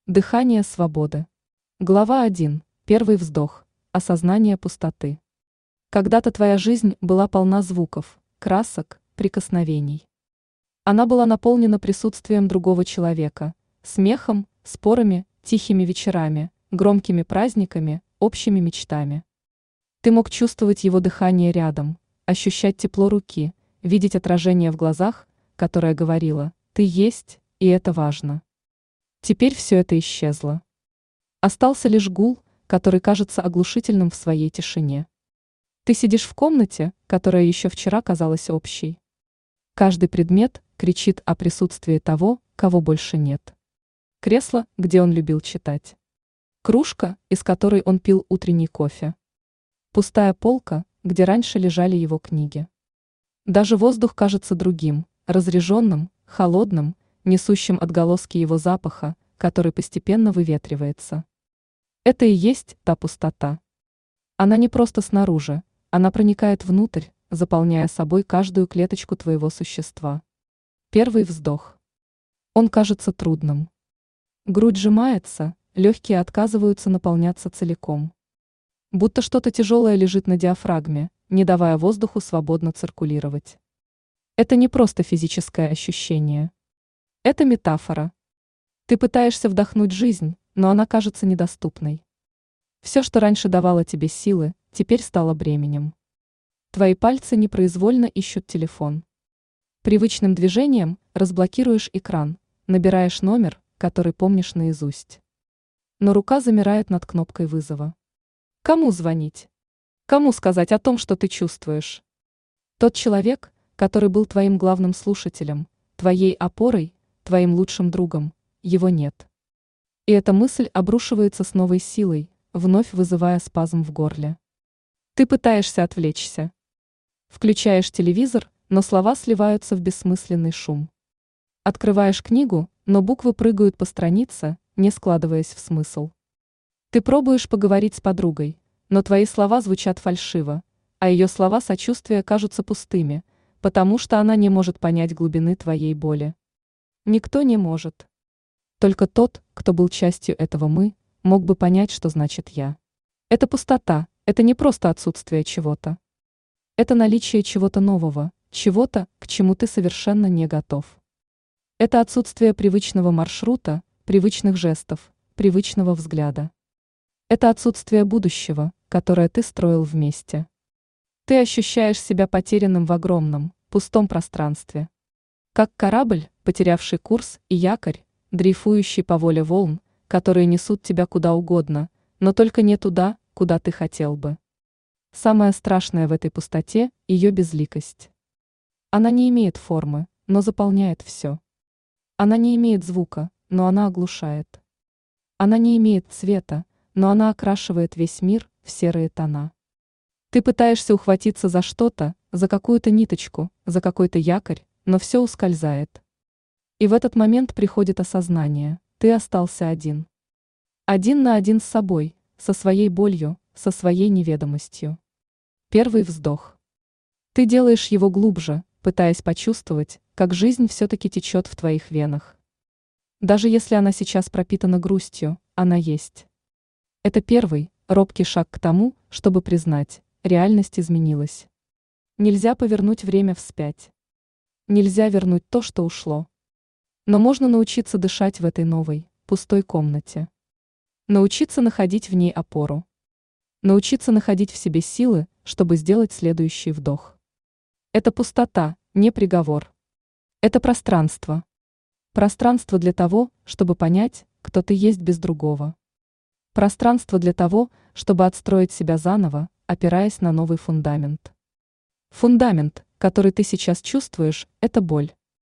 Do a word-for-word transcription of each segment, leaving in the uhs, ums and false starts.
Дыхание свободы. Глава один. Первый вздох. Осознание пустоты. Когда-то твоя жизнь была полна звуков, красок, прикосновений. Она была наполнена присутствием другого человека, смехом, спорами, тихими вечерами, громкими праздниками, общими мечтами. Ты мог чувствовать его дыхание рядом, ощущать тепло руки, видеть отражение в глазах, которое говорило «ты есть, и это важно». Теперь все это исчезло. Остался лишь гул, который кажется оглушительным в своей тишине. Ты сидишь в комнате, которая еще вчера казалась общей. Каждый предмет кричит о присутствии того, кого больше нет. Кресло, где он любил читать. Кружка, из которой он пил утренний кофе. Пустая полка, где раньше лежали его книги. Даже воздух кажется другим, разреженным, холодным, несущим отголоски его запаха, который постепенно выветривается. Это и есть та пустота. Она не просто снаружи, она проникает внутрь, заполняя собой каждую клеточку твоего существа. Первый вздох. Он кажется трудным. Грудь сжимается, легкие отказываются наполняться целиком. Будто что-то тяжелое лежит на диафрагме, не давая воздуху свободно циркулировать. Это не просто физическое ощущение. Это метафора. Ты пытаешься вдохнуть жизнь, но она кажется недоступной. Все, что раньше давало тебе силы, теперь стало бременем. Твои пальцы непроизвольно ищут телефон. Привычным движением разблокируешь экран, набираешь номер, который помнишь наизусть. Но рука замирает над кнопкой вызова. Кому звонить? Кому сказать о том, что ты чувствуешь? Тот человек, который был твоим главным слушателем, твоей опорой, твоим лучшим другом, его нет. И эта мысль обрушивается с новой силой, вновь вызывая спазм в горле. Ты пытаешься отвлечься. Включаешь телевизор, но слова сливаются в бессмысленный шум. Открываешь книгу, но буквы прыгают по странице, не складываясь в смысл. Ты пробуешь поговорить с подругой, но твои слова звучат фальшиво, а ее слова сочувствия кажутся пустыми, потому что она не может понять глубины твоей боли. Никто не может. Только тот, кто был частью этого «мы», мог бы понять, что значит «я». Это пустота, это не просто отсутствие чего-то. Это наличие чего-то нового, чего-то, к чему ты совершенно не готов. Это отсутствие привычного маршрута, привычных жестов, привычного взгляда. Это отсутствие будущего, которое ты строил вместе. Ты ощущаешь себя потерянным в огромном, пустом пространстве. Как корабль, потерявший курс и якорь, дрейфующий по воле волн, которые несут тебя куда угодно, но только не туда, куда ты хотел бы. Самое страшное в этой пустоте – ее безликость. Она не имеет формы, но заполняет все. Она не имеет звука, но она оглушает. Она не имеет цвета, но она окрашивает весь мир в серые тона. Ты пытаешься ухватиться за что-то, за какую-то ниточку, за какой-то якорь, но все ускользает. И в этот момент приходит осознание – ты остался один. Один на один с собой, со своей болью, со своей неведомостью. Первый вздох. Ты делаешь его глубже, пытаясь почувствовать, как жизнь все-таки течет в твоих венах. Даже если она сейчас пропитана грустью, она есть. Это первый, робкий шаг к тому, чтобы признать, реальность изменилась. Нельзя повернуть время вспять. Нельзя вернуть то, что ушло. Но можно научиться дышать в этой новой, пустой комнате. Научиться находить в ней опору. Научиться находить в себе силы, чтобы сделать следующий вдох. Это пустота, не приговор. Это пространство. Пространство для того, чтобы понять, кто ты есть без другого. Пространство для того, чтобы отстроить себя заново, опираясь на новый фундамент. Фундамент, который ты сейчас чувствуешь, это боль.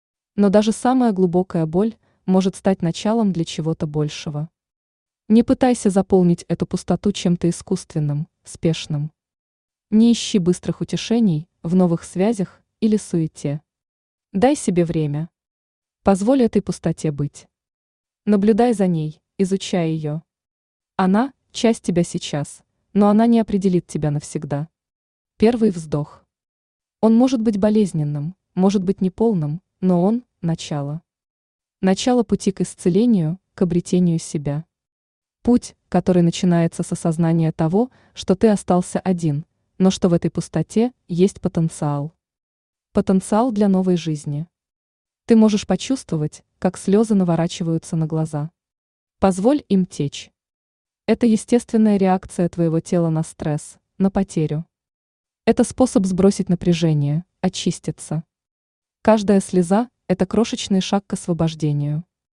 Но даже самая глубокая боль может стать началом для чего-то большего. Не пытайся заполнить эту пустоту чем-то искусственным, спешным. Не ищи быстрых утешений в новых связях или суете. Дай себе время. Позволь этой пустоте быть. Наблюдай за ней, изучай ее. Она – часть тебя сейчас, но она не определит тебя навсегда. Первый вздох. Он может быть болезненным, может быть неполным, но он – начало. Начало пути к исцелению, к обретению себя. Путь, который начинается с осознания того, что ты остался один, но что в этой пустоте есть потенциал. Потенциал для новой жизни. Ты можешь почувствовать, как слезы наворачиваются на глаза. Позволь им течь. Это естественная реакция твоего тела на стресс, на потерю. Это способ сбросить напряжение, очиститься. Каждая слеза – это крошечный шаг к освобождению.